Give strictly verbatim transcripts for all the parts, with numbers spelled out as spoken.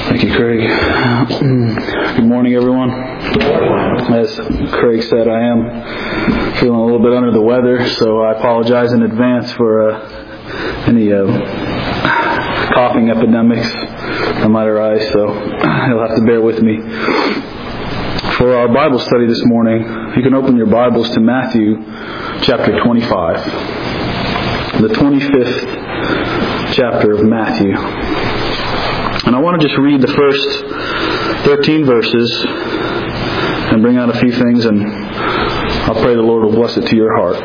Thank you, Craig. Good morning, everyone. As Craig said, I am feeling a little bit under the weather, so I apologize in advance for uh, any uh, coughing epidemics that might arise, so you'll have to bear with me. For our Bible study this morning, you can open your Bibles to Matthew chapter twenty-five, the twenty-fifth chapter of Matthew. And I want to just read the first thirteen verses and bring out a few things, and I'll pray the Lord will bless it to your heart.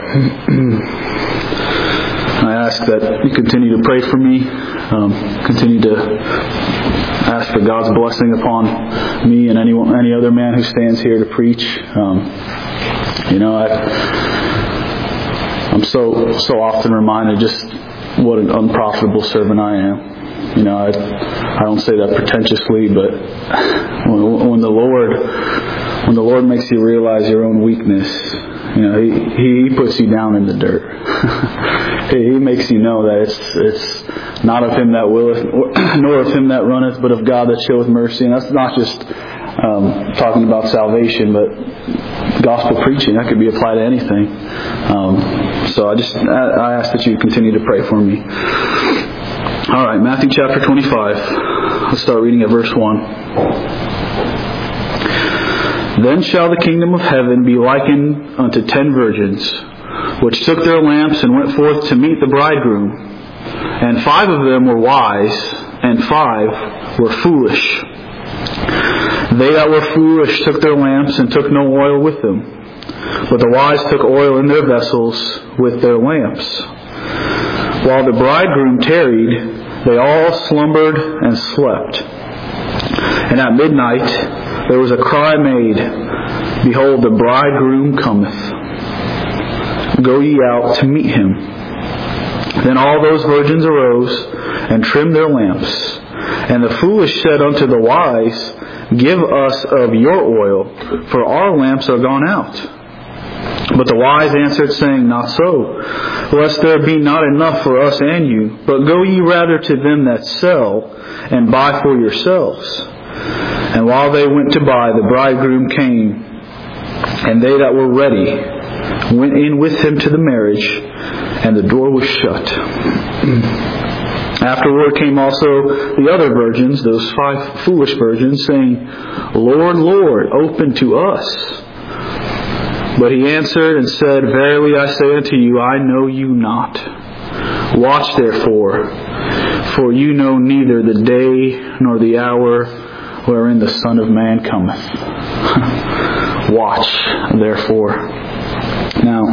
I ask that you continue to pray for me, um, continue to ask for God's blessing upon me and any any other man who stands here to preach. Um, you know, I, I'm so so often reminded just what an unprofitable servant I am. You know, I, I don't say that pretentiously, but when, when the Lord, when the Lord makes you realize your own weakness, you know, He He puts you down in the dirt. He makes you know that it's it's not of him that willeth, nor of him that runneth, but of God that showeth mercy. And that's not just um, talking about salvation, but gospel preaching. That could be applied to anything. Um, so I just I ask that you continue to pray for me. All right, Matthew chapter twenty-five. Let's start reading at verse one. Then shall the kingdom of heaven be likened unto ten virgins, which took their lamps and went forth to meet the bridegroom. And five of them were wise, and five were foolish. They that were foolish took their lamps and took no oil with them. But the wise took oil in their vessels with their lamps. While the bridegroom tarried, they all slumbered and slept. And at midnight there was a cry made, Behold, the bridegroom cometh. Go ye out to meet him. Then all those virgins arose and trimmed their lamps. And the foolish said unto the wise, Give us of your oil, for our lamps are gone out. But the wise answered, saying, Not so, lest there be not enough for us and you, but go ye rather to them that sell, and buy for yourselves. And while they went to buy, the bridegroom came, and they that were ready went in with him to the marriage, and the door was shut. Afterward came also the other virgins, those five foolish virgins, saying, Lord, Lord, open to us. But he answered and said, Verily I say unto you, I know you not. Watch therefore, for you know neither the day nor the hour wherein the Son of Man cometh. Watch therefore. Now,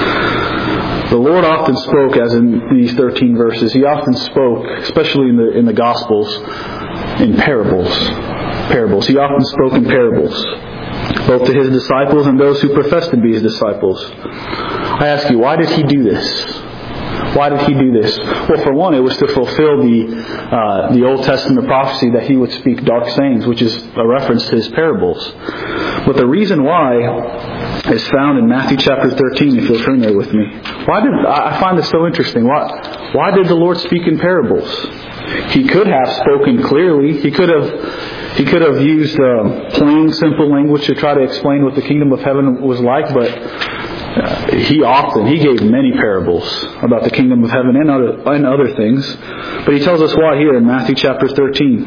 the Lord often spoke, as in these thirteen verses, He often spoke, especially in the in the Gospels, in parables. Parables. He often spoke in parables, both to His disciples and those who profess to be His disciples. I ask you, why did He do this? Why did He do this? Well, for one, it was to fulfill the uh, the Old Testament prophecy that He would speak dark sayings, which is a reference to His parables. But the reason why is found in Matthew chapter thirteen, if you'll turn there with me. Why did I find this so interesting? Why, why did the Lord speak in parables? He could have spoken clearly. He could have He could have used uh, plain, simple language to try to explain what the kingdom of heaven was like, but uh, he often, he gave many parables about the kingdom of heaven and other, and other things. But he tells us why here in Matthew chapter thirteen.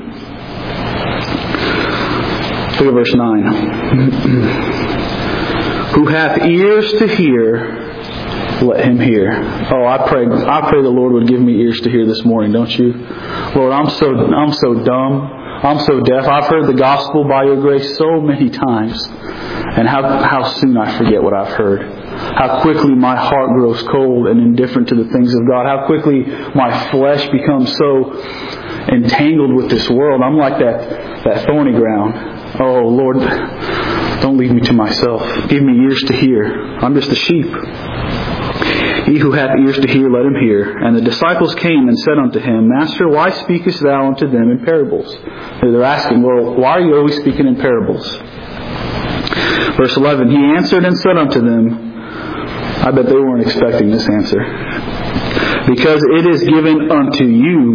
Look at verse nine. Who hath ears to hear, let him hear. Oh, I pray, I pray the Lord would give me ears to hear this morning, don't you? Lord, I'm so, I'm so dumb. I'm so deaf. I've heard the gospel by your grace so many times. And how how soon I forget what I've heard. How quickly my heart grows cold and indifferent to the things of God. How quickly my flesh becomes so entangled with this world. I'm like that, that thorny ground. Oh, Lord, don't leave me to myself. Give me ears to hear. I'm just a sheep. He who hath ears to hear, let him hear. And the disciples came and said unto him, Master, why speakest thou unto them in parables? They're asking, well, why are you always speaking in parables? Verse eleven, He answered and said unto them, I bet they weren't expecting this answer. Because it is given unto you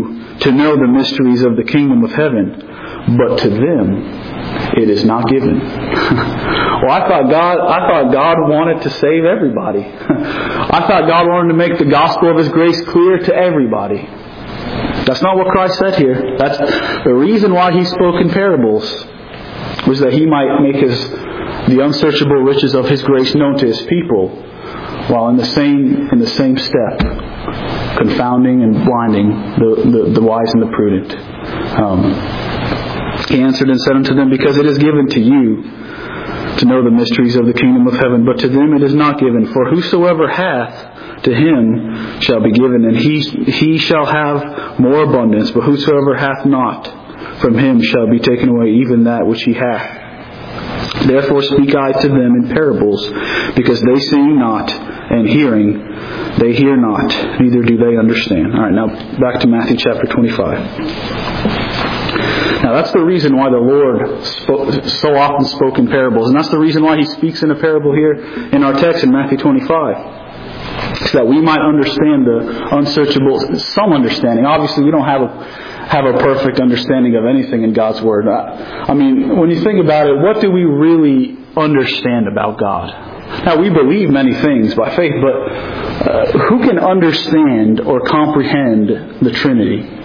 to know the mysteries of the kingdom of heaven, but to them it is not given. Well, I thought God, I thought God wanted to save everybody. I thought God wanted to make the gospel of His grace clear to everybody. That's not what Christ said here. That's the reason why He spoke in parables, was that He might make His the unsearchable riches of His grace known to His people, while in the same in the same step, confounding and blinding the, the, the wise and the prudent. Um, He answered and said unto them, because it is given to you to know the mysteries of the kingdom of heaven, but to them it is not given. For whosoever hath, to him shall be given, and he he shall have more abundance. But whosoever hath not, from him shall be taken away even that which he hath. Therefore speak I to them in parables, because they seeing not, and hearing, they hear not, neither do they understand. All right, now back to Matthew chapter twenty-five. Now that's the reason why the Lord spoke, so often spoke in parables. And that's the reason why He speaks in a parable here in our text in Matthew twenty-five. So that we might understand the unsearchable, some understanding. Obviously we don't have a, have a perfect understanding of anything in God's Word. I, I mean, when you think about it, what do we really understand about God? Now we believe many things by faith, but uh, who can understand or comprehend the Trinity?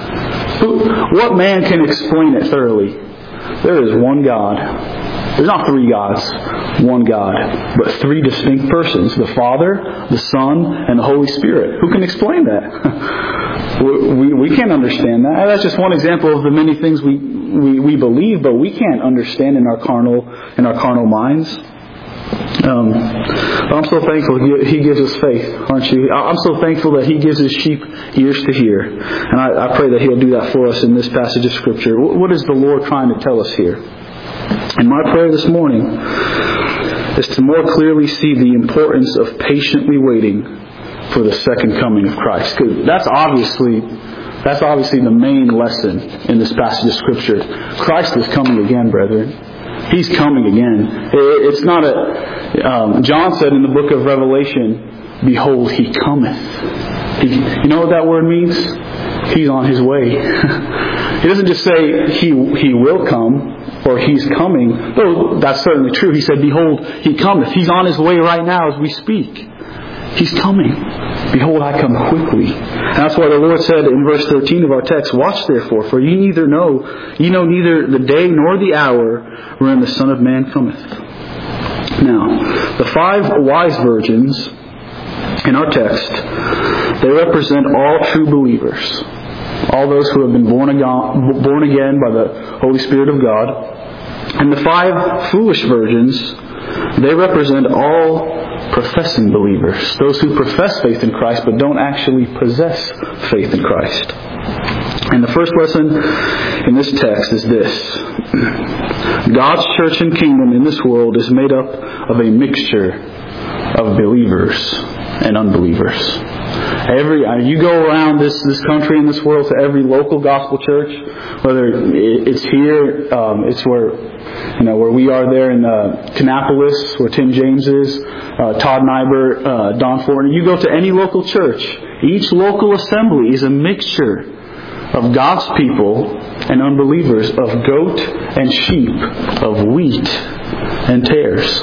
What man can explain it thoroughly? There is one God. There's not three gods. One God. But three distinct persons. The Father, the Son, and the Holy Spirit. Who can explain that? we, we can't understand that. That's just one example of the many things we, we, we believe, but we can't understand in our carnal, in our carnal minds. Um, I'm so thankful He gives us faith, aren't you? I'm so thankful that He gives His sheep ears to hear. And I, I pray that He'll do that for us in this passage of Scripture. What is the Lord trying to tell us here? And my prayer this morning is to more clearly see the importance of patiently waiting for the second coming of Christ. Because that's obviously, that's obviously the main lesson in this passage of Scripture. Christ is coming again, brethren. He's coming again. It's not a... Um, John said in the book of Revelation, behold, He cometh. He, you know what that word means? He's on His way. He doesn't just say He He will come or He's coming. Though that's certainly true. He said, behold, He cometh. He's on His way right now as we speak. He's coming. Behold, I come quickly. And that's why the Lord said in verse thirteen of our text, watch therefore, for ye neither know, ye know neither the day nor the hour wherein the Son of Man cometh. Now, the five wise virgins in our text, they represent all true believers. All those who have been born again, born again by the Holy Spirit of God. And the five foolish virgins, they represent all professing believers, those who profess faith in Christ but don't actually possess faith in Christ. And the first lesson in this text is this: God's church and kingdom in this world is made up of a mixture of believers and unbelievers. Every you go around this this country and this world to every local gospel church, whether it's here, um, it's where you know where we are there in uh, Kannapolis, where Tim James is, uh, Todd Nyber, uh, Don Fortner. You go to any local church, each local assembly is a mixture of God's people and unbelievers, of goat and sheep, of wheat and tares.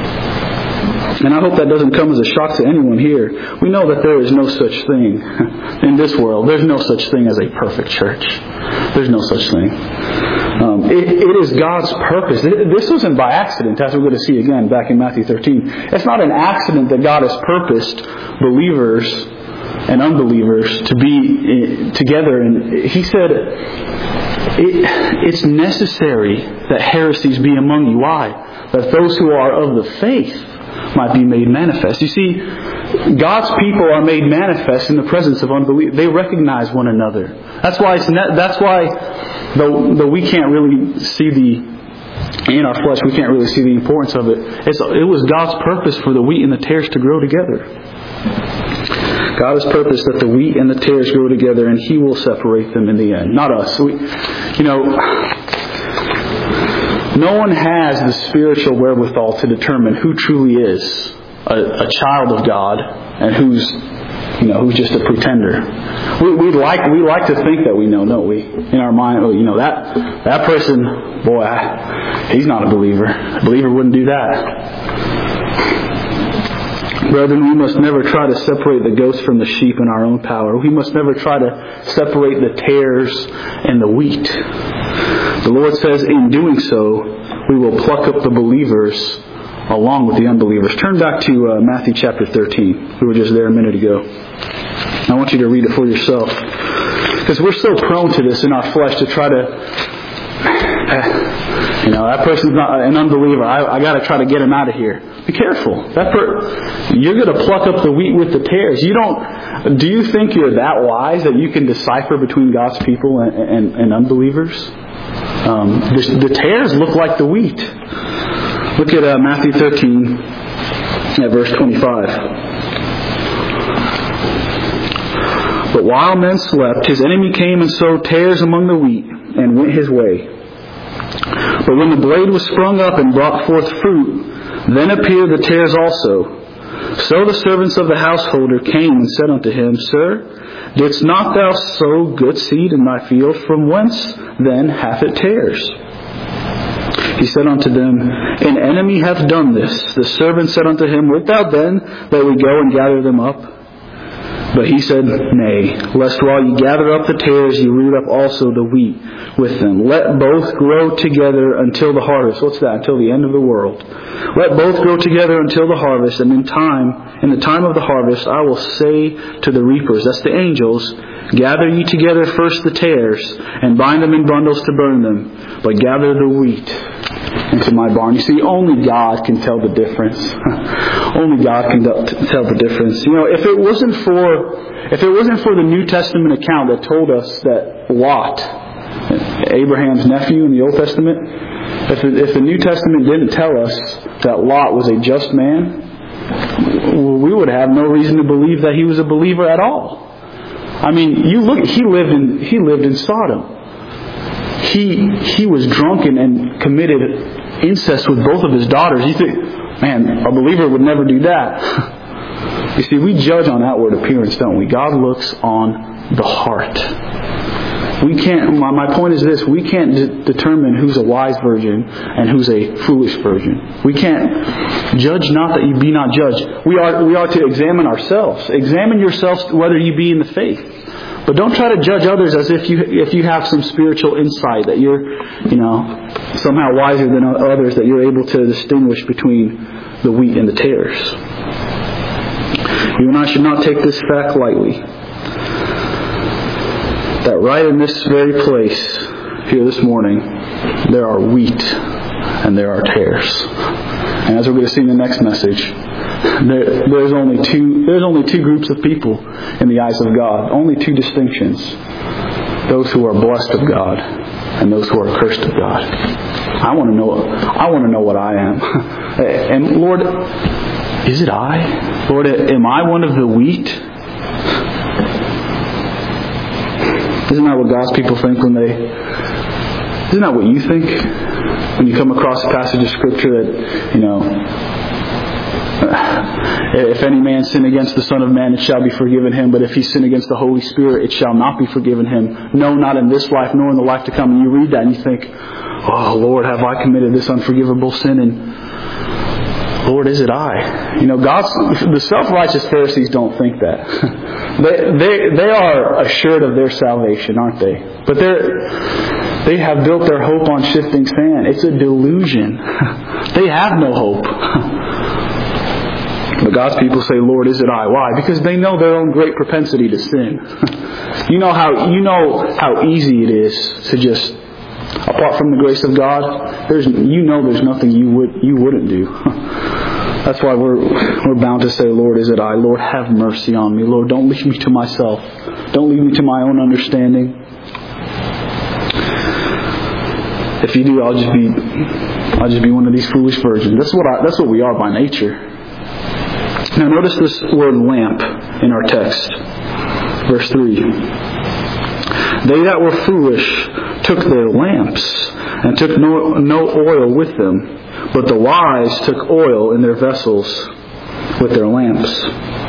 And I hope that doesn't come as a shock to anyone here. We know that there is no such thing in this world. There's no such thing as a perfect church. There's no such thing. Um, it, it is God's purpose. This wasn't by accident, as we're going to see again back in Matthew thirteen. It's not an accident that God has purposed believers and unbelievers to be together. And He said it, it's necessary that heresies be among you. Why? That those who are of the faith might be made manifest. You see, God's people are made manifest in the presence of unbelief. They recognize one another. That's why it's ne- that's why though though we can't really see the in our flesh we can't really see the importance of it. It's, it was God's purpose for the wheat and the tares to grow together. God has purposed that the wheat and the tares grow together, and He will separate them in the end. Not us. We, you know. No one has the spiritual wherewithal to determine who truly is a, a child of God and who's you know, who's just a pretender. We, we like we like to think that we know, don't we? In our mind, oh, you know, that that person, boy, I, he's not a believer. A believer wouldn't do that. Brethren, we must never try to separate the goats from the sheep in our own power. We must never try to separate the tares and the wheat. The Lord says, in doing so, we will pluck up the believers along with the unbelievers. Turn back to uh, Matthew chapter thirteen. We were just there a minute ago. I want you to read it for yourself. Because we're so prone to this in our flesh to try to, you know, that person's not an unbeliever. I, I got to try to get him out of here. Be careful. That per, you're going to pluck up the wheat with the tares. You don't. Do you think you're that wise that you can decipher between God's people and, and, and unbelievers? Um, the, the tares look like the wheat. Look at uh, Matthew thirteen, at verse twenty-five. But while men slept, his enemy came and sowed tares among the wheat, and went his way. But when the blade was sprung up and brought forth fruit, then appeared the tares also. So the servants of the householder came and said unto him, Sir, didst not thou sow good seed in thy field? From whence then hath it tares? He said unto them, An enemy hath done this. The servant said unto him, Wilt thou then that we go and gather them up? But he said, Nay, lest while ye gather up the tares, ye root up also the wheat with them. Let both grow together until the harvest. What's that? Until the end of the world. Let both grow together until the harvest, and in time, in the time of the harvest, I will say to the reapers, that's the angels, gather ye together first the tares, and bind them in bundles to burn them, but gather the wheat into my barn. You see, only God can tell the difference. Only God can tell the difference. You know, if it wasn't for, if it wasn't for the New Testament account that told us that Lot, Abraham's nephew in the Old Testament, if it, if the New Testament didn't tell us that Lot was a just man, we would have no reason to believe that he was a believer at all. I mean, you look, he lived in, he lived in Sodom. He, he was drunken and committed incest with both of his daughters. You think, man, a believer would never do that. You see, we judge on outward appearance, don't we? God looks on the heart. We can't, my, my point is this, we can't de- determine who's a wise virgin and who's a foolish virgin. We can't judge not that you be not judged. We are, we are to examine ourselves. Examine yourselves whether you be in the faith. But don't try to judge others as if you if you have some spiritual insight, that you're, you know, somehow wiser than others, that you're able to distinguish between the wheat and the tares. You and I should not take this fact lightly. That right in this very place, here this morning, there are wheat and there are tares. And as we're going to see in the next message, There, there's only two. There's only two groups of people in the eyes of God. Only two distinctions: those who are blessed of God and those who are cursed of God. I want to know. I want to know what I am. And Lord, is it I? Lord, am I one of the wheat? Isn't that what God's people think when they? Isn't that what you think when you come across a passage of Scripture that, you know, if any man sin against the Son of Man, it shall be forgiven him. But if he sin against the Holy Spirit, it shall not be forgiven him. No, not in this life, nor in the life to come. And you read that and you think, oh, Lord, have I committed this unforgivable sin? And Lord, is it I? You know, God's, the self-righteous Pharisees don't think that. they, they, they are assured of their salvation, aren't they? But they're, they have built their hope on shifting sand. It's a delusion. They have no hope. But God's people say, Lord, is it I? Why? Because they know their own great propensity to sin. You know how you know how easy it is to just, apart from the grace of God, there's you know there's nothing you would you wouldn't do. That's why we're we're bound to say, Lord, is it I? Lord, have mercy on me. Lord, don't leave me to myself. Don't leave me to my own understanding. If you do, I'll just be I'll just be one of these foolish virgins. That's what I, that's what we are by nature. Now notice this word lamp in our text. Verse three. They that were foolish took their lamps, and took no, no oil with them, but the wise took oil in their vessels with their lamps.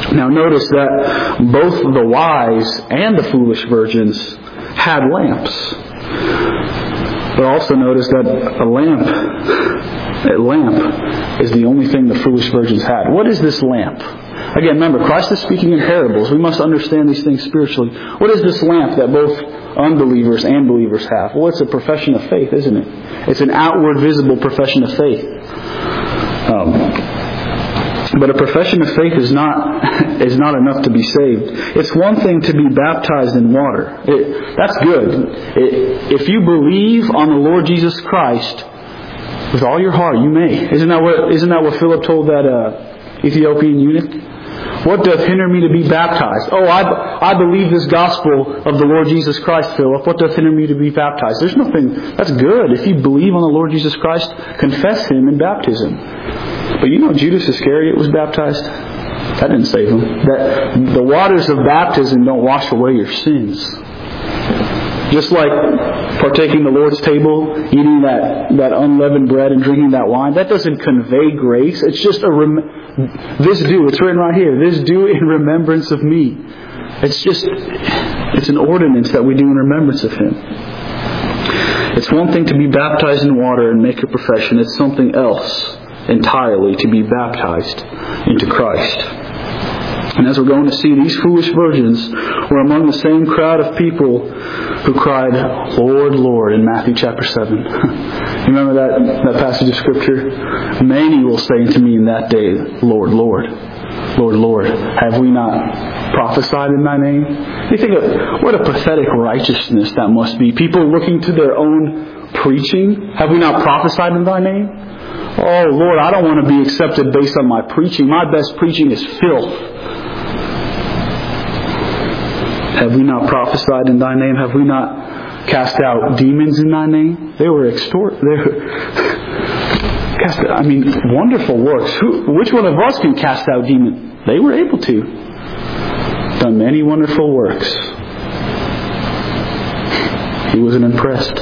Now notice that both the wise and the foolish virgins had lamps. But also notice that a lamp, a lamp is the only thing the foolish virgins had. What is this lamp? Again, remember, Christ is speaking in parables. We must understand these things spiritually. What is this lamp that both unbelievers and believers have? Well, it's a profession of faith, isn't it? It's an outward, visible profession of faith. Um, but a profession of faith is not is not enough to be saved. It's one thing to be baptized in water. It, that's good. It, if you believe on the Lord Jesus Christ with all your heart, you may. Isn't that what isn't that what Philip told that uh, Ethiopian eunuch? What doth hinder me to be baptized? Oh, I, I believe this gospel of the Lord Jesus Christ, Philip. What doth hinder me to be baptized? There's nothing. That's good. If you believe on the Lord Jesus Christ, confess Him in baptism. But you know Judas Iscariot was baptized? That didn't save him. That, the waters of baptism don't wash away your sins. Just like partaking the Lord's table, eating that, that unleavened bread and drinking that wine, that doesn't convey grace. It's just a rem- this do. It's written right here. This do in remembrance of me. It's just, it's an ordinance that we do in remembrance of Him. It's one thing to be baptized in water and make a profession. It's something else entirely to be baptized into Christ. And as we're going to see, these foolish virgins were among the same crowd of people who cried, Lord, Lord, in Matthew chapter seven. You remember that, that passage of Scripture? Many will say to me in that day, Lord, Lord, Lord, Lord, have we not prophesied in Thy name? You think of what a pathetic righteousness that must be. People looking to their own preaching. Have we not prophesied in Thy name? Oh, Lord, I don't want to be accepted based on my preaching. My best preaching is filth. Have we not prophesied in Thy name? Have we not cast out demons in Thy name? They were extort. They were cast out, I mean, wonderful works. Who, which one of us can cast out demons? They were able to. Done many wonderful works. He wasn't impressed.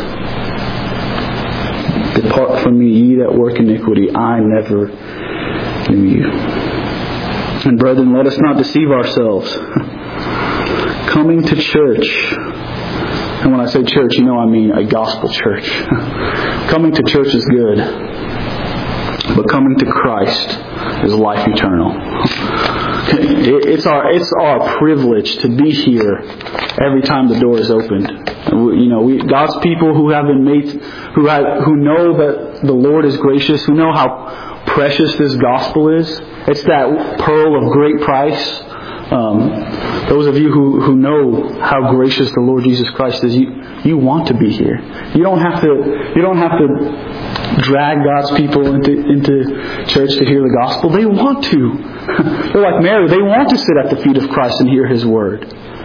Depart from me, ye that work iniquity. I never knew you. And brethren, let us not deceive ourselves. Coming to church, and when I say church, you know I mean a gospel church. Coming to church is good, but coming to Christ is life eternal. It's our it's our privilege to be here every time the door is opened. You know, we, God's people who have been made, who have, who know that the Lord is gracious, who know how precious this gospel is. It's that pearl of great price. Um, those of you who, who know how gracious the Lord Jesus Christ is, you, you want to be here. You don't have to you don't have to drag God's people into into church to hear the gospel. They want to. They're like Mary. They want to sit at the feet of Christ and hear His word.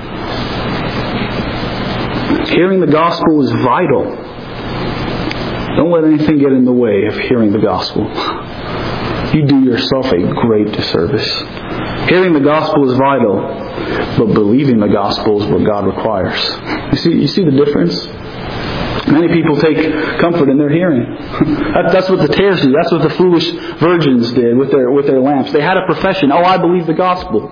Hearing the gospel is vital. Don't let anything get in the way of hearing the gospel. You do yourself a great disservice. Hearing the gospel is vital, but believing the gospel is what God requires. You see, you see the difference? Many people take comfort in their hearing. that, that's what the tares do. That's what the foolish virgins did with their with their lamps. They had a profession. Oh, I believe the gospel.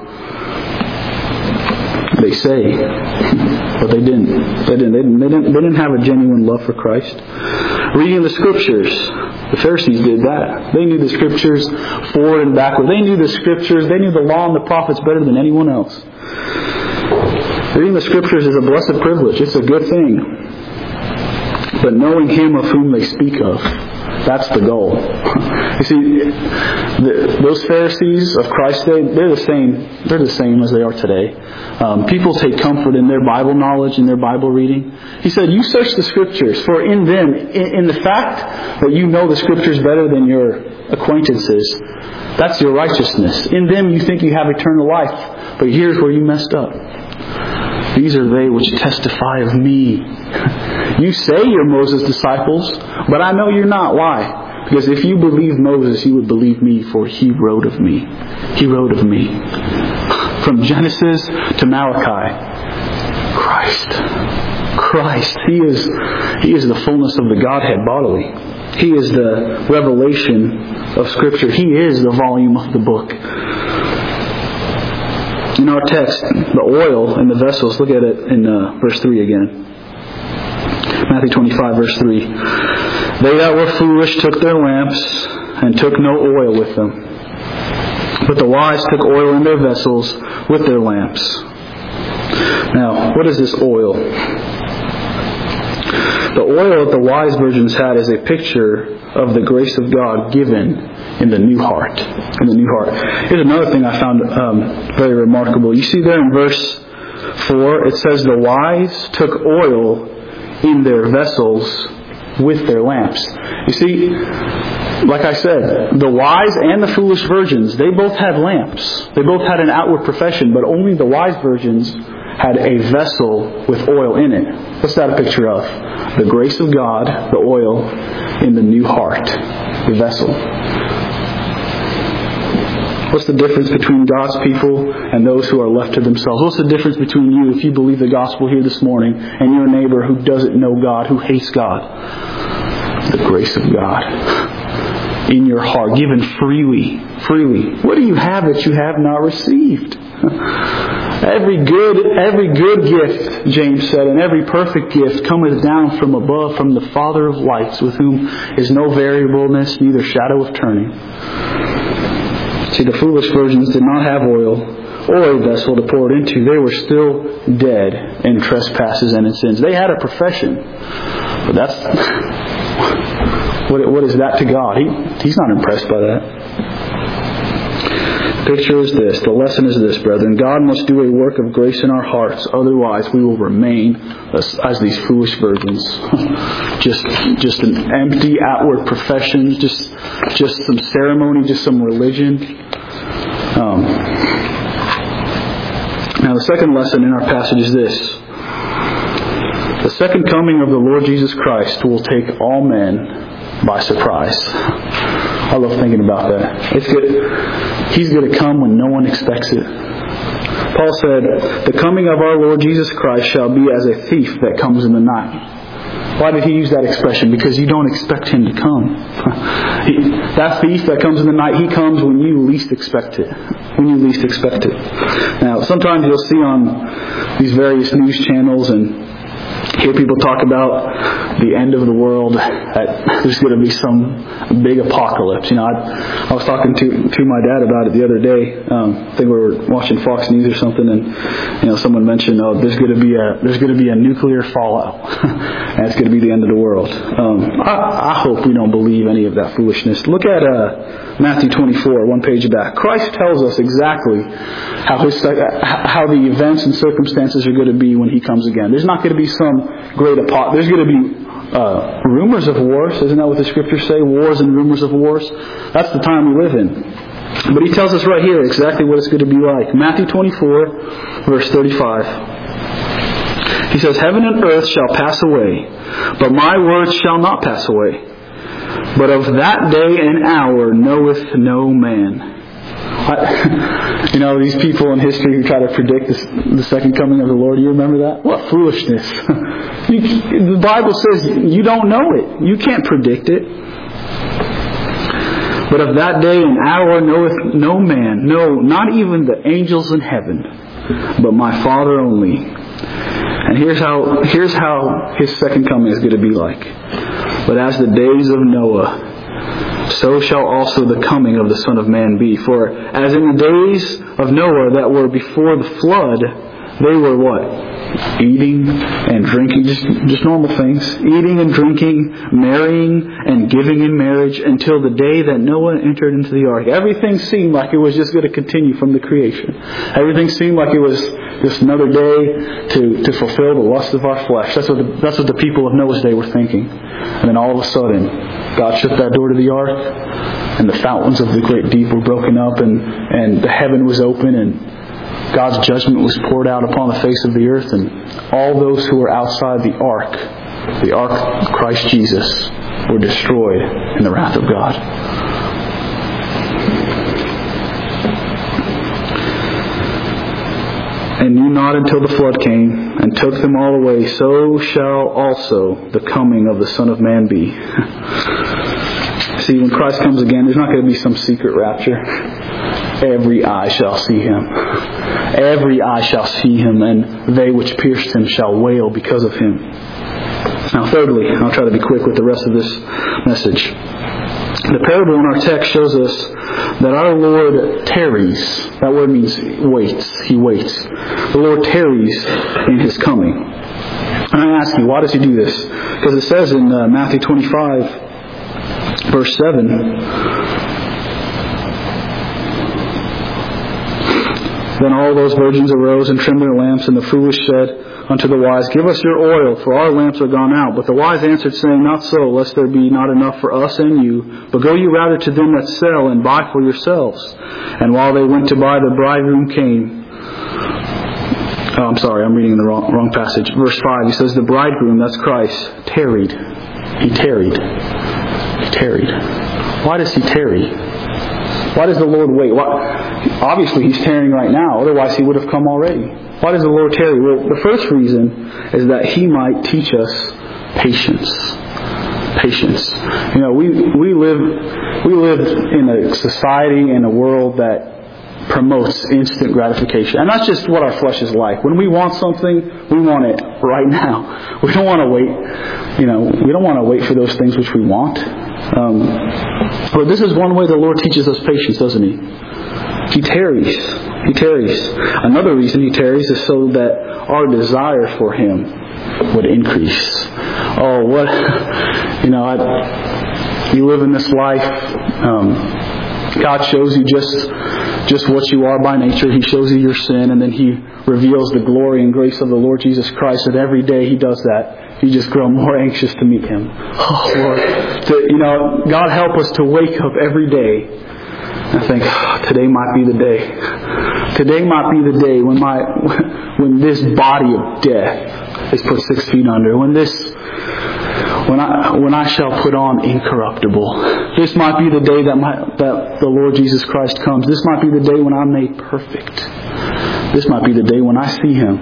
They say, but they didn't. They didn't. They didn't. They didn't. They didn't have a genuine love for Christ. Reading the Scriptures. The Pharisees did that. They knew the Scriptures forward and backward. They knew the Scriptures. They knew the law and the prophets better than anyone else. Reading the Scriptures is a blessed privilege. It's a good thing. But knowing Him of whom they speak of, that's the goal. You see, the, those Pharisees of Christ's day, they're the same. They're the same as they are today. Um, people take comfort in their Bible knowledge and their Bible reading. He said, "You search the Scriptures, for in them, in, in the fact that you know the Scriptures better than your acquaintances, that's your righteousness. In them you think you have eternal life, but here's where you messed up. These are they which testify of me. You say you're Moses' disciples, but I know you're not. Why? Because if you believe Moses, you would believe me, for he wrote of me. He wrote of me. From Genesis to Malachi, Christ. Christ. He is, he is the fullness of the Godhead bodily. He is the revelation of Scripture. He is the volume of the book. In our text, the oil in the vessels, look at it in uh, verse three again. Matthew twenty-five, verse three. They that were foolish took their lamps, and took no oil with them. But the wise took oil in their vessels with their lamps. Now, what is this oil? The oil that the wise virgins had is a picture of the grace of God given in the new heart. In the new heart. Here's another thing I found um, very remarkable. You see there in verse four, it says the wise took oil in their vessels with their lamps. You see, like I said, the wise and the foolish virgins, they both had lamps. They both had an outward profession, but only the wise virgins had a vessel with oil in it. What's that a picture of? The grace of God, the oil, in the new heart, the vessel. What's the difference between God's people and those who are left to themselves? What's the difference between you, if you believe the gospel here this morning, and your neighbor who doesn't know God, who hates God? The grace of God in your heart, given freely. Freely. What do you have that you have not received? Every good, every good gift, James said, and every perfect gift cometh down from above, from the Father of lights, with whom is no variableness, neither shadow of turning. See, the foolish virgins did not have oil or a vessel to pour it into. They were still dead in trespasses and in sins. They had a profession, but that's what, what is that to God? He, he's not impressed by that. The picture is this. The lesson is this, brethren. God must do a work of grace in our hearts. Otherwise, we will remain as, as these foolish virgins. just, just an empty outward profession. Just, just some ceremony. Just some religion. Um, now, the second lesson in our passage is this. The second coming of the Lord Jesus Christ will take all men by surprise. I love thinking about that. It's good. He's going to come when no one expects it. Paul said, the coming of our Lord Jesus Christ shall be as a thief that comes in the night. Why did he use that expression? Because you don't expect him to come. he, that thief that comes in the night, he comes when you least expect it. When you least expect it. Now, sometimes you'll see on these various news channels and hear people talk about the end of the world, that there's going to be some big apocalypse. You know, I, I was talking to to my dad about it the other day. Um, I think we were watching Fox News or something, and you know, someone mentioned, "Oh, there's going to be a there's going to be a nuclear fallout, and it's going to be the end of the world." Um, I, I hope we don't believe any of that foolishness. Look at uh, Matthew twenty-four, one page back. Christ tells us exactly how his how the events and circumstances are going to be when He comes again. There's not going to be some great apocalypse. There's going to be uh, rumors of wars. Isn't that what the scriptures say? Wars and rumors of wars. That's the time we live in. But He tells us right here exactly what it's going to be like. Matthew twenty-four, verse thirty-five. He says, heaven and earth shall pass away, but my words shall not pass away. But of that day and hour knoweth no man. I, you know, these people in history who try to predict this, the second coming of the Lord, you remember that? What foolishness. you, the Bible says you don't know it. You can't predict it. But of that day and hour knoweth no man, no, not even the angels in heaven, but my Father only. And here's how, here's how His second coming is going to be like. But as the days of Noah, so shall also the coming of the Son of Man be. For as in the days of Noah that were before the flood, they were what? Eating and drinking, just, just normal things. Eating and drinking, marrying and giving in marriage until the day that Noah entered into the ark. Everything seemed like it was just going to continue from the creation. Everything seemed like it was just another day to, to fulfill the lust of our flesh. That's what the, that's what the people of Noah's day were thinking. And then all of a sudden, God shut that door to the ark, and the fountains of the great deep were broken up, and, and the heaven was open, and God's judgment was poured out upon the face of the earth, and all those who were outside the ark, the ark of Christ Jesus, were destroyed in the wrath of God. And knew not until the flood came and took them all away, so shall also the coming of the Son of Man be. See, when Christ comes again, there's not going to be some secret rapture. Every eye shall see Him. Every eye shall see him, and they which pierced him shall wail because of him. Now thirdly, I'll try to be quick with the rest of this message. The parable in our text shows us that our Lord tarries. That word means waits. He waits. The Lord tarries in His coming. And I ask you, why does He do this? Because it says in uh, Matthew twenty-five, verse seven, then all those virgins arose and trimmed their lamps, and the foolish said unto the wise, Give us your oil, for our lamps are gone out. But the wise answered, saying, Not so, lest there be not enough for us and you. But go you rather to them that sell, and buy for yourselves. And while they went to buy, the bridegroom came. Oh, I'm sorry, I'm reading the wrong, wrong passage. Verse five, he says, The bridegroom, that's Christ, tarried. He tarried. He tarried. Why does He tarry? Why does the Lord wait? Why? Obviously, He's tarrying right now. Otherwise, He would have come already. Why does the Lord tarry? Well, the first reason is that He might teach us patience. Patience. You know, we we live we live in a society and a world that promotes instant gratification, and that's just what our flesh is like. When we want something, we want it right now. We don't want to wait. You know, we don't want to wait for those things which we want. Um, but this is one way the Lord teaches us patience, doesn't He? He tarries. He tarries. Another reason He tarries is so that our desire for Him would increase. Oh, what, you know, I, you live in this life, um, God shows you just, just what you are by nature. He shows you your sin, and then He reveals the glory and grace of the Lord Jesus Christ, and every day He does that, you just grow more anxious to meet Him. Oh, Lord. To, you know, God help us to wake up every day I think, oh, today might be the day. Today might be the day when my when this body of death is put six feet under. When this when I when I shall put on incorruptible. This might be the day that my that the Lord Jesus Christ comes. This might be the day when I'm made perfect. This might be the day when I see Him.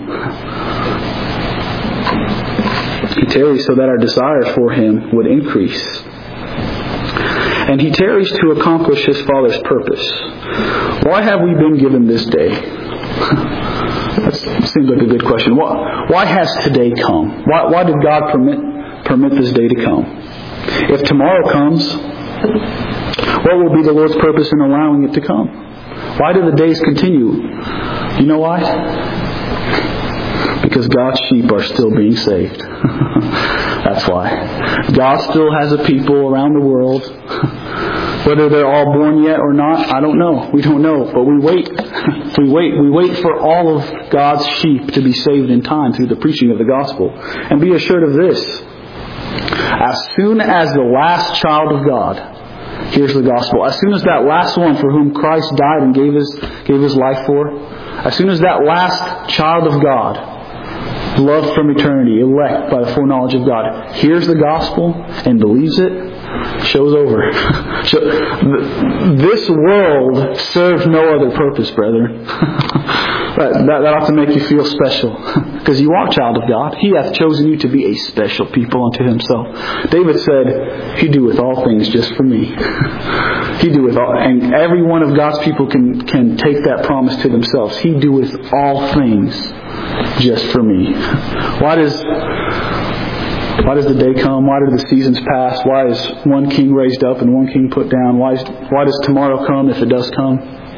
He tarries so that our desire for Him would increase. And He tarries to accomplish His Father's purpose. Why have we been given this day? That seems like a good question. Why, why has today come? Why, why did God permit permit this day to come? If tomorrow comes, what will be the Lord's purpose in allowing it to come? Why do the days continue? You know why? Because God's sheep are still being saved. That's why. God still has a people around the world. Whether they're all born yet or not, I don't know. We don't know. But we wait. We wait. We wait for all of God's sheep to be saved in time through the preaching of the gospel. And be assured of this. As soon as the last child of God hears the gospel, as soon as that last one for whom Christ died and gave his, gave his life for, as soon as that last child of God, loved from eternity, elect by the foreknowledge of God, hears the gospel and believes it, show's over. This world serves no other purpose, brethren. that, that, that ought to make you feel special. Because you are a child of God. He hath chosen you to be a special people unto Himself. David said, He doeth all things just for me. He doeth all, and every one of God's people can, can take that promise to themselves. He doeth all things just for me. Why does why does the day come? Why do the seasons pass? Why is one king raised up and one king put down? Why is, why does tomorrow come if it does come?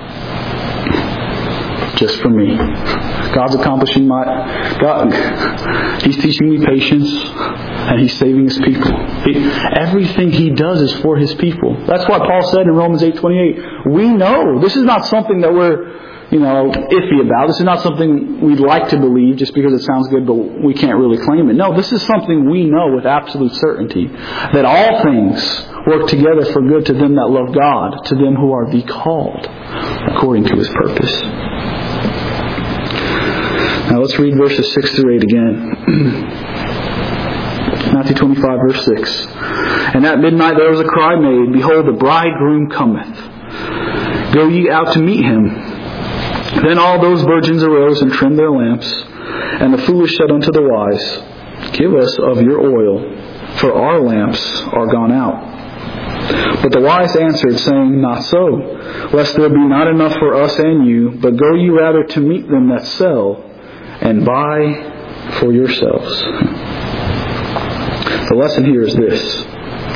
Just for me. God's accomplishing my God. He's teaching me patience, and He's saving His people. He, everything He does is for His people. That's why Paul said in Romans eight twenty-eight, we know this is not something that we're you know, iffy about. This is not something we'd like to believe just because it sounds good, but we can't really claim it. No, this is something we know with absolute certainty, that all things work together for good to them that love God, to them who are the called according to His purpose. Now let's read verses six through eight again. Matthew twenty-five, verse six. And at midnight there was a cry made, Behold, the bridegroom cometh. Go ye out to meet Him. Then all those virgins arose and trimmed their lamps. And the foolish said unto the wise, Give us of your oil, for our lamps are gone out. But the wise answered, saying, Not so, lest there be not enough for us and you, but go ye rather to meet them that sell, and buy for yourselves. The lesson here is this.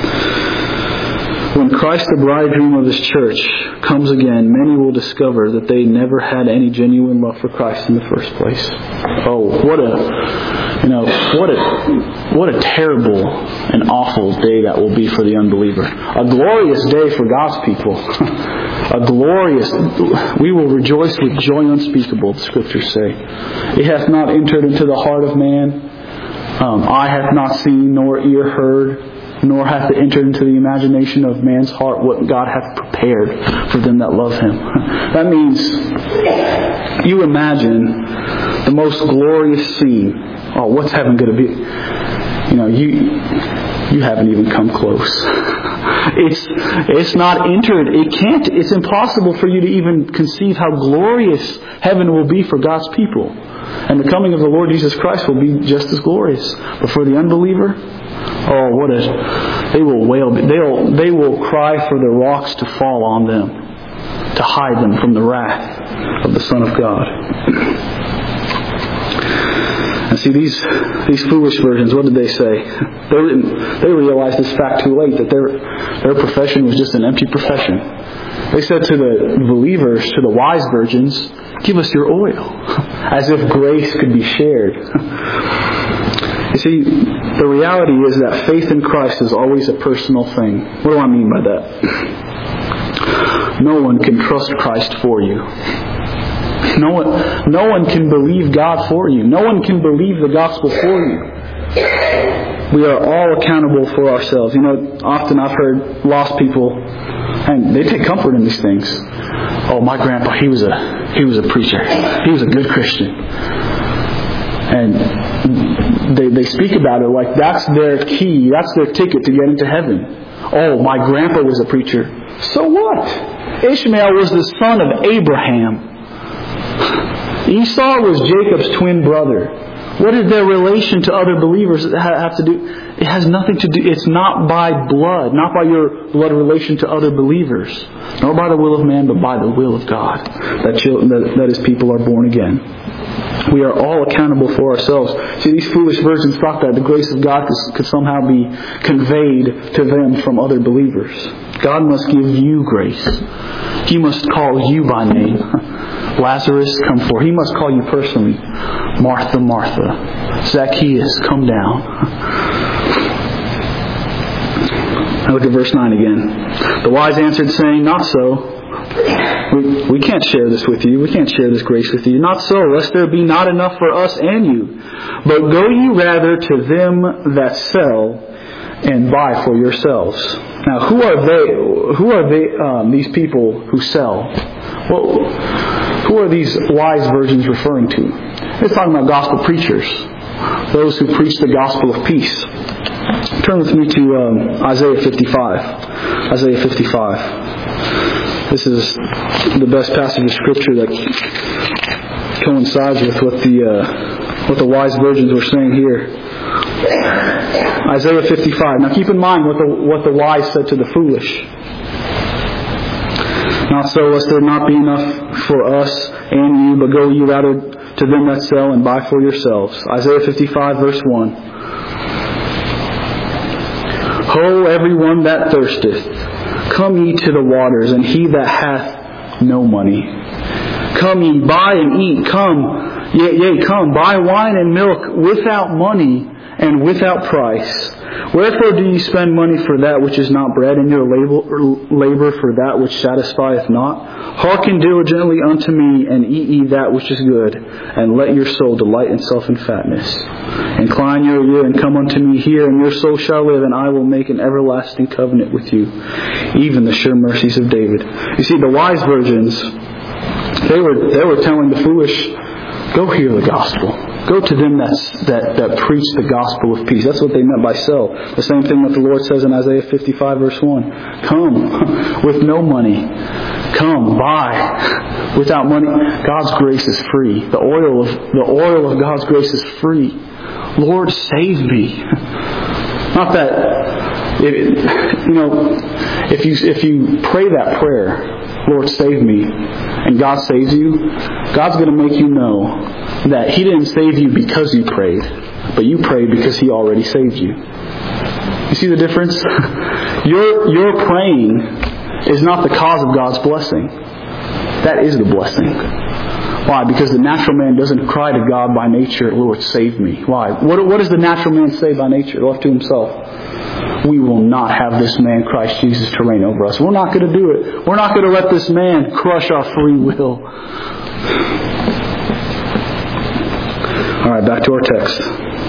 When Christ, the bridegroom of His church, comes again, many will discover that they never had any genuine love for Christ in the first place. Oh, what a, you know, what a, what a terrible and awful day that will be for the unbeliever. A glorious day for God's people. A glorious, we will rejoice with joy unspeakable, the Scriptures say. It hath not entered into the heart of man. Um, eye hath not seen, nor ear heard, nor hath it entered into the imagination of man's heart what God hath prepared for them that love Him. That means you imagine the most glorious scene. Oh, what's heaven going to be? You know, you you haven't even come close. It's it's not entered. It can't. It's impossible for you to even conceive how glorious heaven will be for God's people. And the coming of the Lord Jesus Christ will be just as glorious. But for the unbeliever, oh, what a, they will wail, they'll, they will cry for the rocks to fall on them, to hide them from the wrath of the Son of God. And see, these these foolish virgins, what did they say? They, they realized this fact too late, that their, their profession was just an empty profession. They said to the believers, to the wise virgins, give us your oil, as if grace could be shared. You see, the reality is that faith in Christ is always a personal thing. What do I mean by that? No one can trust Christ for you. No one, no one can believe God for you. No one can believe the gospel for you. We are all accountable for ourselves. You know, often I've heard lost people, and they take comfort in these things. Oh, my grandpa, he was a he was a preacher. He was a good Christian. And they they speak about it like that's their key, that's their ticket to get into heaven. Oh, my grandpa was a preacher. So what? Ishmael was the son of Abraham. Esau was Jacob's twin brother. What did their relation to other believers have to do? It has nothing to do. It's not by blood, not by your blood relation to other believers, nor by the will of man, but by the will of God, that, children, that, that His people are born again. We are all accountable for ourselves. See, these foolish virgins thought that the grace of God could, could somehow be conveyed to them from other believers. God must give you grace. He must call you by name. Lazarus, come forth. He must call you personally. Martha, Martha. Zacchaeus, come down. Now look at verse nine again. The wise answered, saying, Not so. We, we can't share this with you. We can't share this grace with you. Not so, lest there be not enough for us and you. But go ye rather to them that sell, and buy for yourselves. Now, who are they? Who are they? Um, these people who sell? Well, who are these wise virgins referring to? It's talking about gospel preachers, those who preach the gospel of peace. Turn with me to um, Isaiah fifty-five. Isaiah fifty-five. This is the best passage of Scripture that coincides with what the uh, what the wise virgins were saying here. Isaiah fifty-five. Now keep in mind what the what the wise said to the foolish. Not so, lest there not be enough for us and you, but go ye rather to them that sell and buy for yourselves. Isaiah fifty-five, verse one. Ho, every one that thirsteth, come ye to the waters, and he that hath no money. Come ye, buy and eat. Come, yea, yea, come, buy wine and milk without money and without price. Wherefore do ye spend money for that which is not bread, and your labor for that which satisfieth not? Hearken diligently unto me, and eat ye that which is good, and let your soul delight in self and fatness. Incline your ear and come unto me here, and your soul shall live, and I will make an everlasting covenant with you, even the sure mercies of David. You see, the wise virgins, they were they were telling the foolish, go hear the gospel. Go to them that, that, that preach the gospel of peace. That's what they meant by sell. The same thing that the Lord says in Isaiah fifty-five, verse one. Come with no money. Come, buy without money. God's grace is free. The oil of the oil of God's grace is free. Lord, save me. Not that, it, you know, If you if you pray that prayer, Lord save me, and God saves you, God's going to make you know that He didn't save you because you prayed, but you prayed because He already saved you. You see the difference? Your your praying is not the cause of God's blessing. That is the blessing. Why? Because the natural man doesn't cry to God by nature, Lord, save me. Why? What, what does the natural man say by nature, left to himself? We will not have this man, Christ Jesus, to reign over us. We're not going to do it. We're not going to let this man crush our free will. All right, back to our text.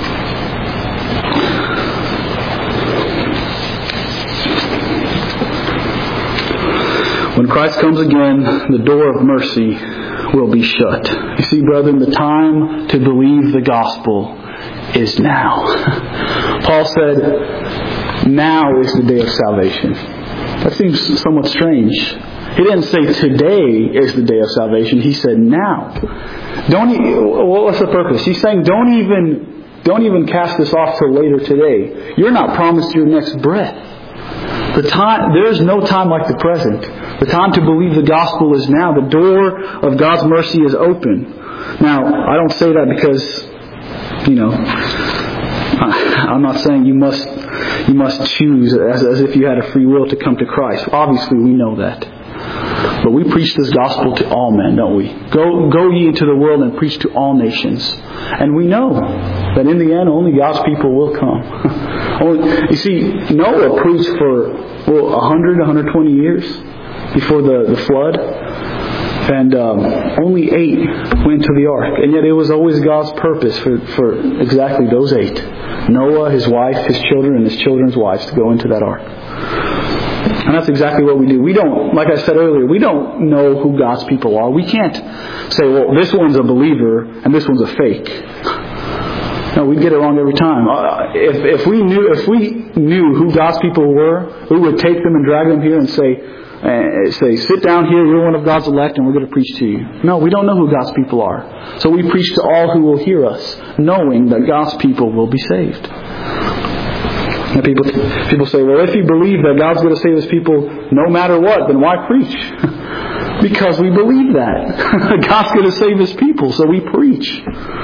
When Christ comes again, the door of mercy will be shut. You see, brethren, the time to believe the gospel is now. Paul said, now is the day of salvation. That seems somewhat strange. He didn't say today is the day of salvation. He said now. Don't. What's the purpose? He's saying don't even don't even cast this off till later today. You're not promised your next breath. The time, there's no time like the present. The time to believe the gospel is now. The door of God's mercy is open. Now, I don't say that because, you know, I'm not saying you must you must choose as, as if you had a free will to come to Christ. Obviously, we know that. But we preach this gospel to all men, don't we? Go, go ye into the world and preach to all nations. And we know that in the end, only God's people will come. You see, Noah preached for well, one hundred, one hundred twenty years before the, the flood. And um, only eight went to the ark. And yet it was always God's purpose for, for exactly those eight. Noah, his wife, his children, and his children's wives to go into that ark. And that's exactly what we do. We don't, like I said earlier, we don't know who God's people are. We can't say, well, this one's a believer and this one's a fake. No, we get it wrong every time. Uh, if, if we knew, if we knew who God's people were, we would take them and drag them here and say, uh, say, sit down here, you're one of God's elect, and we're going to preach to you. No, we don't know who God's people are. So we preach to all who will hear us, knowing that God's people will be saved. And people, people say, well, if you believe that God's going to save His people no matter what, then why preach? Because we believe that. God's going to save His people, so we preach.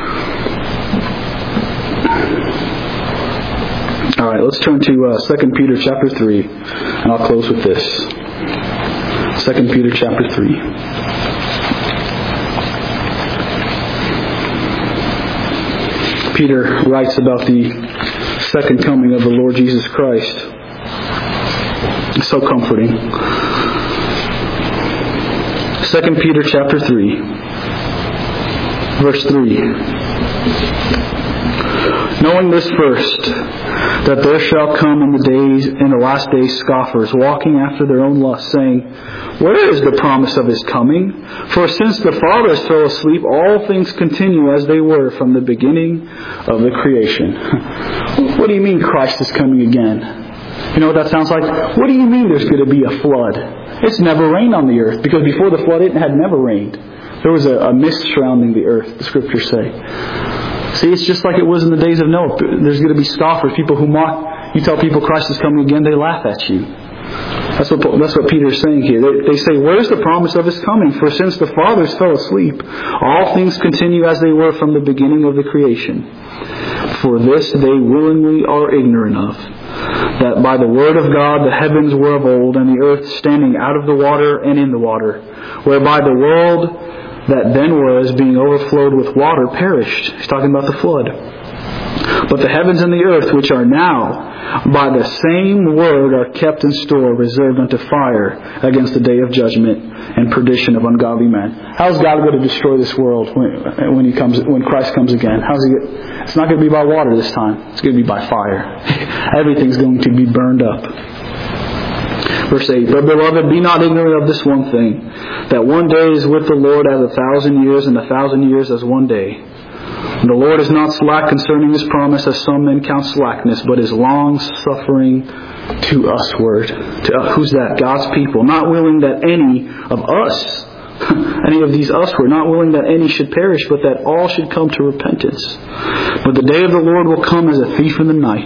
All right, let's turn to uh, Second Peter chapter three, and I'll close with this. Second Peter chapter three. Peter writes about the second coming of the Lord Jesus Christ. It's so comforting. Second Peter chapter three, verse three. Knowing this first, that there shall come in the days, in the last days, scoffers, walking after their own lusts, saying, where is the promise of His coming? For since the fathers fell asleep, all things continue as they were from the beginning of the creation. What do you mean Christ is coming again? You know what that sounds like? What do you mean there's going to be a flood? It's never rained on the earth, because before the flood it had never rained. There was a, a mist surrounding the earth, the scriptures say. See, it's just like it was in the days of Noah. There's going to be scoffers, people who mock. You tell people Christ is coming again, they laugh at you. That's what that's what Peter is saying here. They, they say, where's the promise of His coming? For since the fathers fell asleep, all things continue as they were from the beginning of the creation. For this they willingly are ignorant of, that by the word of God the heavens were of old, and the earth standing out of the water and in the water, whereby the world that then was, being overflowed with water, perished. He's talking about the flood. But the heavens and the earth, which are now, by the same word are kept in store, reserved unto fire against the day of judgment and perdition of ungodly men. How's God going to destroy this world when, when He comes, when Christ comes again? How's He? It's not going to be by water this time. It's going to be by fire. Everything's going to be burned up. Verse eight, but beloved, be not ignorant of this one thing, that one day is with the Lord as a thousand years, and a thousand years as one day. And the Lord is not slack concerning His promise, as some men count slackness, but is long-suffering to usward. To, uh, who's that? God's people. Not willing that any of us, any of these usward, not willing that any should perish, but that all should come to repentance. But the day of the Lord will come as a thief in the night,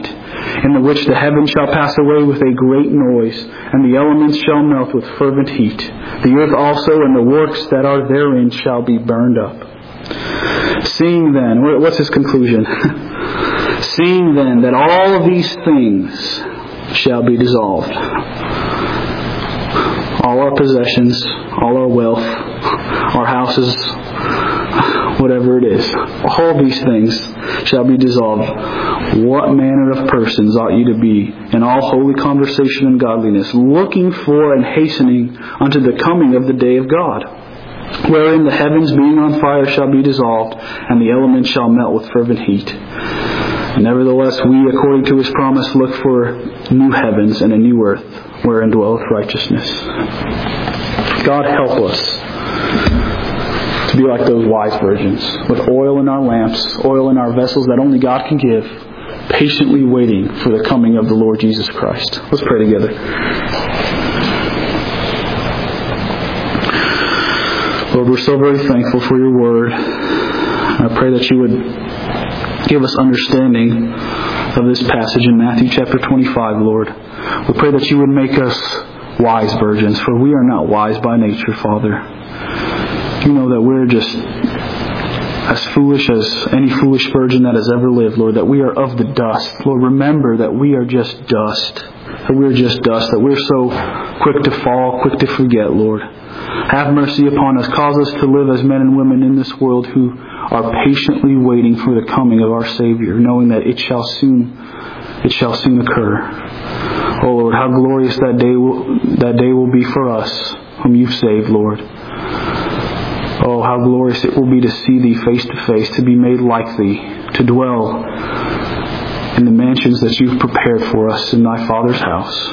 in the which the heavens shall pass away with a great noise, and the elements shall melt with fervent heat. The earth also and the works that are therein shall be burned up. Seeing then, what's his conclusion? Seeing then that all of these things shall be dissolved. All our possessions, all our wealth, our houses, whatever it is, all these things shall be dissolved. What manner of persons ought you to be in all holy conversation and godliness, looking for and hastening unto the coming of the day of God, wherein the heavens being on fire shall be dissolved, and the elements shall melt with fervent heat. Nevertheless, we, according to his promise, look for new heavens and a new earth, wherein dwelleth righteousness. God help us to be like those wise virgins, with oil in our lamps, oil in our vessels that only God can give, patiently waiting for the coming of the Lord Jesus Christ. Let's pray together. Lord, we're so very thankful for your word. I pray that you would give us understanding of this passage in Matthew chapter twenty-five, Lord. We pray that you would make us wise virgins, for we are not wise by nature, Father. You know that we're just as foolish as any foolish virgin that has ever lived, Lord, that we are of the dust. Lord, remember that we are just dust, that we're just dust, that we're so quick to fall, quick to forget, Lord. Have mercy upon us. Cause us to live as men and women in this world who are patiently waiting for the coming of our Savior, knowing that it shall soon, it shall soon occur. Oh Lord, how glorious that day will, that day will be for us, whom you've saved, Lord. Oh, how glorious it will be to see Thee face to face, to be made like Thee, to dwell in the mansions that You've prepared for us in Thy Father's house.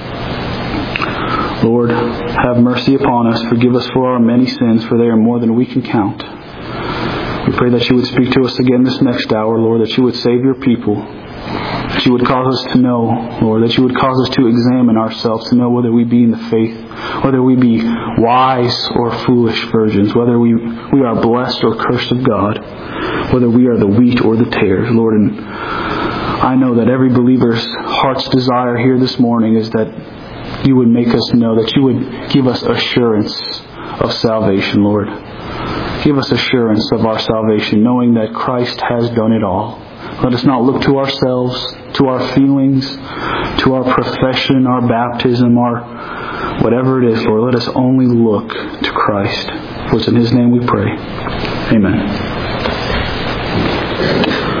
Lord, have mercy upon us. Forgive us for our many sins, for they are more than we can count. We pray that You would speak to us again this next hour, Lord, that You would save Your people, that You would cause us to know, Lord, that You would cause us to examine ourselves, to know whether we be in the faith, whether we be wise or foolish virgins, whether we, we are blessed or cursed of God, whether we are the wheat or the tares, Lord. And I know that every believer's heart's desire here this morning is that You would make us know, that You would give us assurance of salvation, Lord. Give us assurance of our salvation, knowing that Christ has done it all. Let us not look to ourselves, to our feelings, to our profession, our baptism, our whatever it is, Lord. Let us only look to Christ. For it's in His name we pray. Amen.